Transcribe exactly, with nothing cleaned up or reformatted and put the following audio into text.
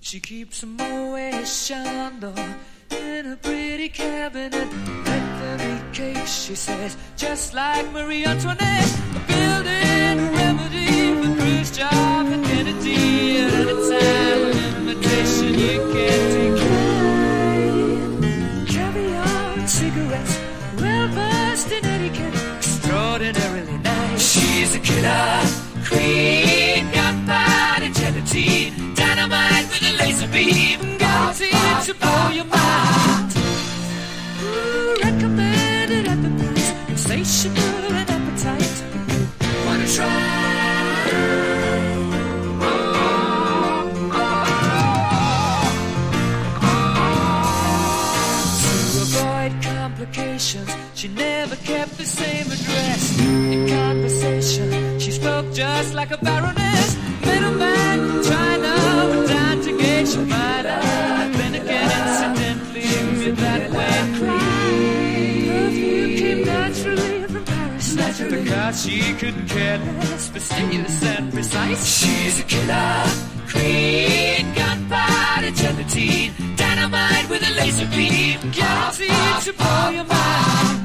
She keeps a Moet Chandon in a pretty cabinet. Let them eat cake, she says, just like Marie Antoinette. Building a remedy for Khrushchev and Kennedy. At any time of invitation you can't decline. Caviar and cigarettes, well versed in etiquette, extraordinarily nice. She's a killer queen, gunpowder, gelatine, dynamite with a laser beam, guaranteed to blow your mind. Ooh, recommended at the price, insatiable and appetite. Wanna try? To avoid complications, she never kept the same address. In conversation, she spoke just like a baroness. Middleman from China went down to gauge. She might have been again incidentally with that way clean. Perfume came naturally from Paris, naturally, because she couldn't care less, fastidious and precise. She's a killer queen, gunpowder, gelatine, dynamite with a laser beam, guaranteed to blow your mind.